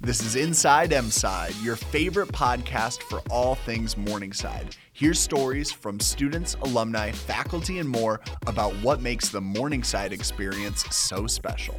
This is Inside M-Side, your favorite podcast for all things Morningside. Here's stories from students, alumni, faculty, and more about what makes the Morningside experience so special.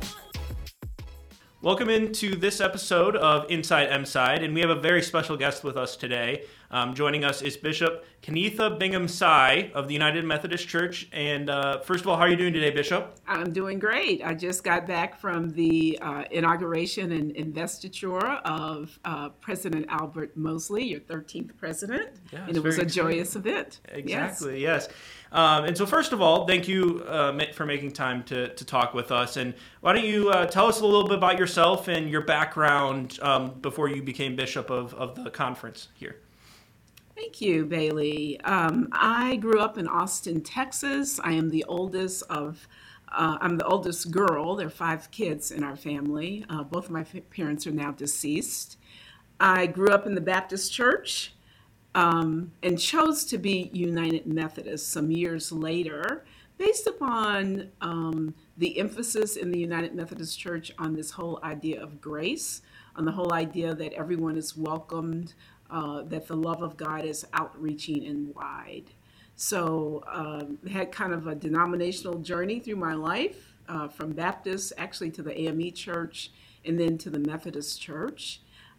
Welcome into this episode of Inside M-Side, and we have a very special guest with us today. Joining us is Bishop Kenetha Bingham Tsai of the United Methodist Church. And first of all, how are you doing today, Bishop? I'm doing great. I just got back from the inauguration and investiture of President Albert Mosley, your 13th president, and it was a joyous event. Exactly, yes. And so first of all, thank you for making time to talk with us. And why don't you tell us a little bit about yourself and your background before you became bishop of the conference here. Thank you, Bailey. I grew up in Austin, Texas. I am the oldest I'm the oldest girl. There are 5 kids in our family. Both of my parents are now deceased. I grew up in the Baptist Church and chose to be United Methodist some years later based upon the emphasis in the United Methodist Church on this whole idea of grace, on the whole idea that everyone is welcomed, that the love of God is outreaching and wide. So had kind of a denominational journey through my life, from Baptist actually to the AME Church and then to the Methodist Church.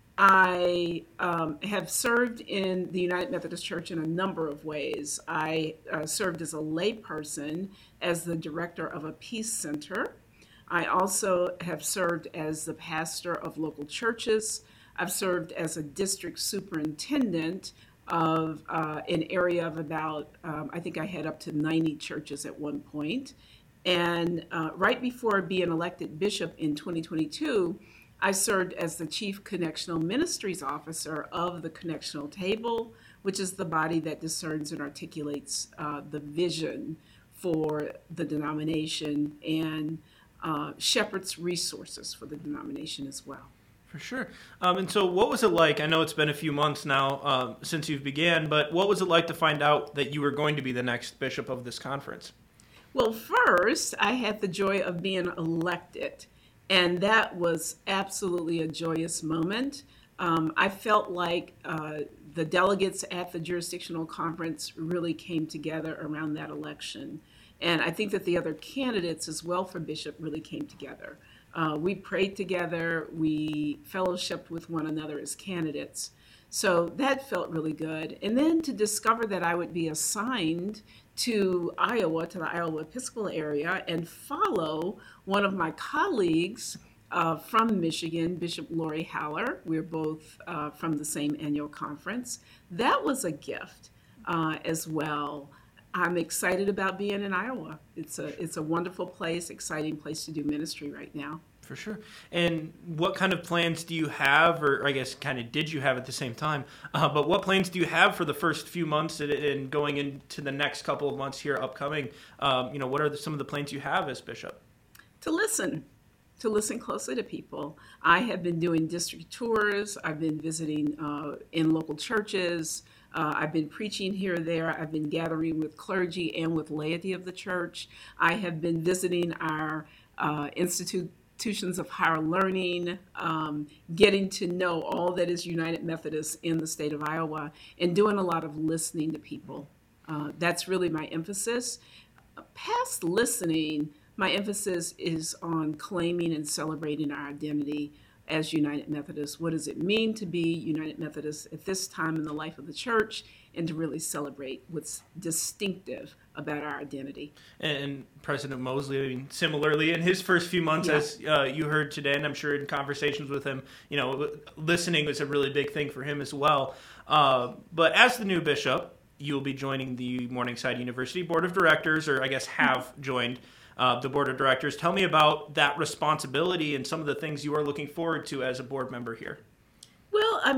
I have served in the United Methodist Church in a number of ways. I served as a layperson as the director of a peace center. I also have served as the pastor of local churches. I've served as a district superintendent of an area of about, I think I had up to 90 churches at one point. And right before being elected bishop in 2022, I served as the Chief Connectional Ministries Officer of the Connectional Table, which is the body that discerns and articulates the vision for the denomination and shepherds resources for the denomination as well. For sure. And so what was it like? I know it's been a few months now since you've began, but what was it like to find out that you were going to be the next bishop of this conference? Well, first, I had the joy of being elected, and that was absolutely a joyous moment. I felt like the delegates at the jurisdictional conference really came together around that election. And I think that the other candidates as well for bishop really came together. We prayed together, we fellowshipped with one another as candidates. So that felt really good. And then to discover that I would be assigned to Iowa, to the Iowa Episcopal area, and follow one of my colleagues from Michigan, Bishop Lori Haller. We're both from the same annual conference. That was a gift as well. I'm excited about being in Iowa. It's a wonderful place, exciting place to do ministry right now. For sure. And what kind of plans do you have, or I guess kind of did you have at the same time, but what plans do you have for the first few months and going into the next couple of months here upcoming? What are some of the plans you have as bishop? To listen closely to people. I have been doing district tours. I've been visiting in local churches. I've been preaching here or there. I've been gathering with clergy and with laity of the church. I have been visiting our institutions of higher learning, getting to know all that is United Methodist in the state of Iowa, and doing a lot of listening to people. That's really my emphasis. Past listening, my emphasis is on claiming and celebrating our identity as United Methodist. What does it mean to be United Methodist at this time in the life of the church, and to really celebrate what's distinctive about our identity? And President Mosley, similarly, in his first few months, as you heard today, and I'm sure in conversations with him, listening was a really big thing for him as well. But as the new bishop, you'll be joining the Morningside University Board of Directors, or I guess have joined the board of directors. Tell me about that responsibility and some of the things you are looking forward to as a board member here. Well, I'm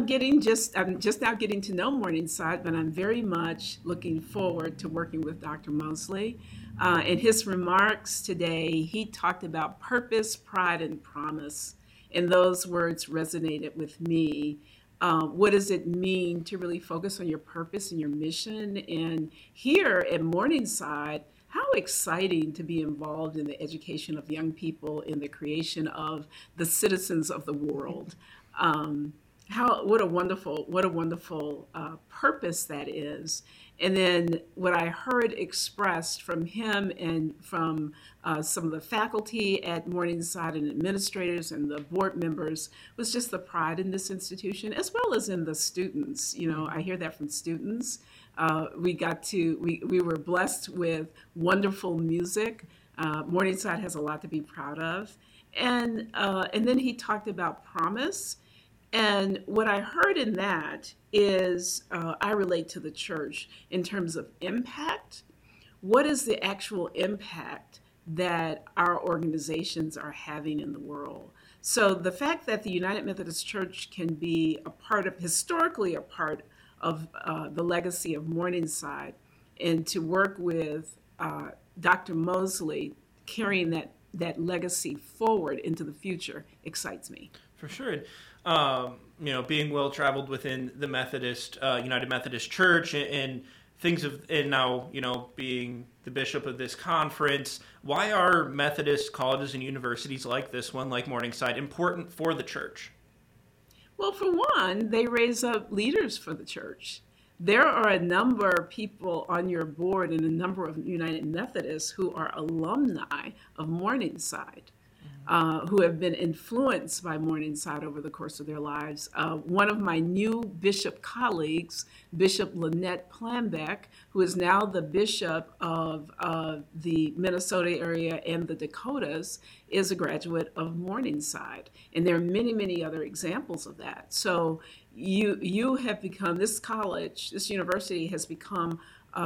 just now getting to know Morningside, but I'm very much looking forward to working with Dr. Mosley. In his remarks today, he talked about purpose, pride, and promise, and those words resonated with me. What does it mean to really focus on your purpose and your mission? And here at Morningside, how exciting to be involved in the education of young people, in the creation of the citizens of the world. What a wonderful purpose that is. And then what I heard expressed from him and from some of the faculty at Morningside and administrators and the board members was just the pride in this institution, as well as in the students. I hear that from students. We were blessed with wonderful music. Morningside has a lot to be proud of. And then he talked about promise. And what I heard in that is I relate to the church in terms of impact. What is the actual impact that our organizations are having in the world? So the fact that the United Methodist Church can be historically a part of the legacy of Morningside, and to work with Dr. Mosley carrying that legacy forward into the future excites me. For sure. Being well traveled within the Methodist, United Methodist Church and now, being the bishop of this conference, why are Methodist colleges and universities like this one, like Morningside, important for the church? Well, for one, they raise up leaders for the church. There are a number of people on your board and a number of United Methodists who are alumni of Morningside. Who have been influenced by Morningside over the course of their lives. One of my new bishop colleagues, Bishop Lynette Planbeck, who is now the bishop of the Minnesota area and the Dakotas, is a graduate of Morningside. And there are many, many other examples of that. So you have become, this university has become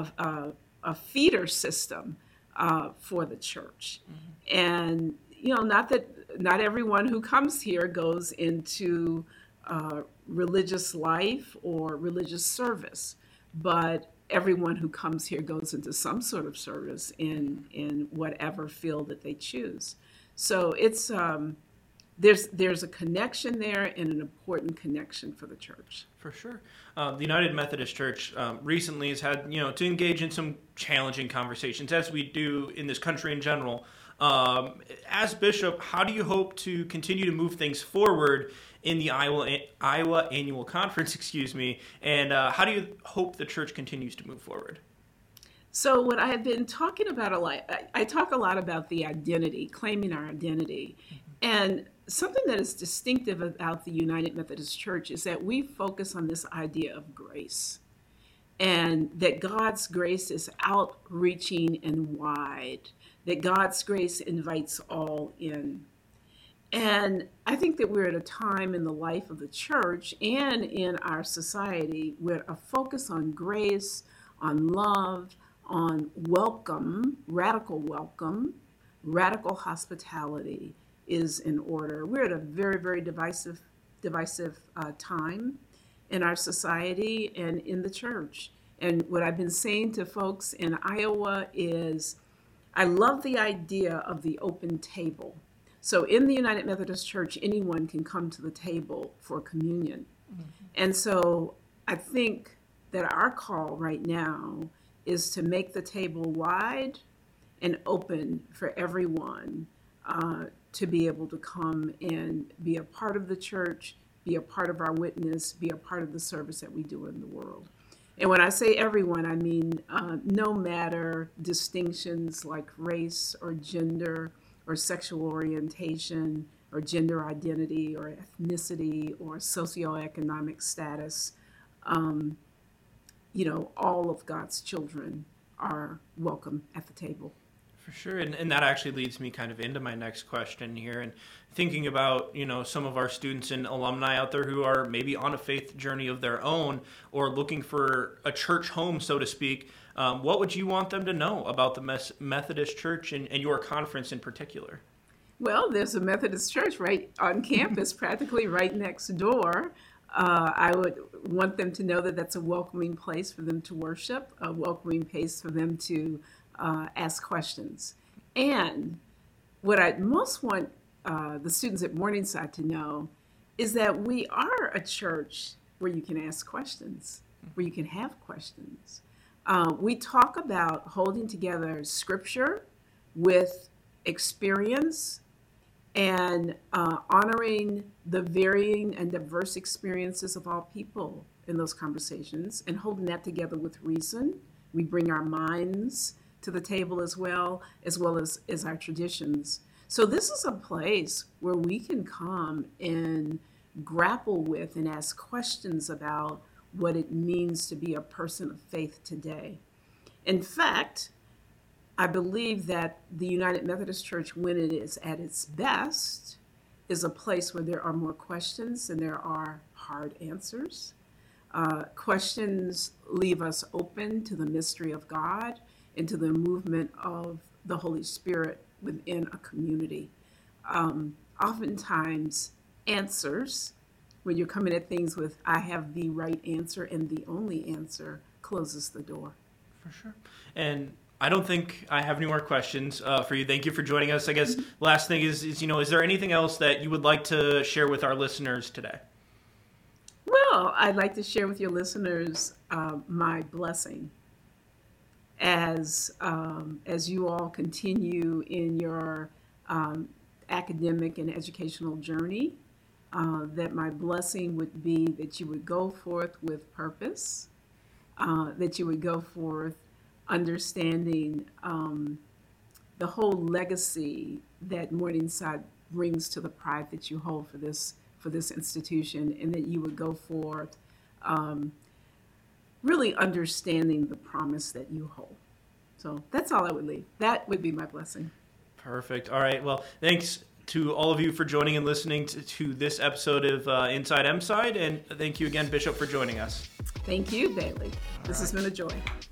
a feeder system for the church. Mm-hmm. And not everyone who comes here goes into religious life or religious service, but everyone who comes here goes into some sort of service in whatever field that they choose. So it's there's a connection there, and an important connection for the church. For sure. The United Methodist Church recently has had to engage in some challenging conversations, as we do in this country in general. As bishop, how do you hope to continue to move things forward in the Iowa Annual Conference, and how do you hope the church continues to move forward? So what I have been talking about a lot, I talk a lot about the identity, claiming our identity. Mm-hmm. And something that is distinctive about the United Methodist Church is that we focus on this idea of grace, and that God's grace is outreaching and wide, that God's grace invites all in. And I think that we're at a time in the life of the church and in our society where a focus on grace, on love, on welcome, radical hospitality is in order. We're at a very, very divisive time in our society and in the church. And what I've been saying to folks in Iowa is, I love the idea of the open table. So in the United Methodist Church, anyone can come to the table for communion. Mm-hmm. And so I think that our call right now is to make the table wide and open for everyone to be able to come and be a part of the church, be a part of our witness, be a part of the service that we do in the world. And when I say everyone, I mean no matter distinctions like race or gender or sexual orientation or gender identity or ethnicity or socioeconomic status. All of God's children are welcome at the table. For sure. And that actually leads me kind of into my next question here, and thinking about, some of our students and alumni out there who are maybe on a faith journey of their own or looking for a church home, so to speak. What would you want them to know about the Methodist Church and your conference in particular? Well, there's a Methodist church right on campus, practically right next door. I would want them to know that that's a welcoming place for them to worship, a welcoming place for them to ask questions. And what I most want the students at Morningside to know is that we are a church where you can ask questions, where you can have questions. We talk about holding together scripture with experience and honoring the varying and diverse experiences of all people in those conversations and holding that together with reason. We bring our minds to the table as well as our traditions. So this is a place where we can come and grapple with and ask questions about what it means to be a person of faith today. In fact, I believe that the United Methodist Church, when it is at its best, is a place where there are more questions than there are hard answers. Questions leave us open to the mystery of God and to the movement of the Holy Spirit within a community. Oftentimes, answers, when you're coming at things with, I have the right answer and the only answer, closes the door. For sure. And I don't think I have any more questions for you. Thank you for joining us. I guess last thing is, is there anything else that you would like to share with our listeners today? Well, I'd like to share with your listeners my blessing as you all continue in your academic and educational journey, that my blessing would be that you would go forth with purpose, that you would go forth understanding the whole legacy that Morningside brings to the pride that you hold for this institution, and that you would go forth really understanding the promise that you hold. So that's all I would leave. That would be my blessing. Perfect. All right. Well, thanks to all of you for joining and listening to this episode of Inside M-Side, and thank you again, Bishop, for joining us. Thank you, Bailey. This has been a joy.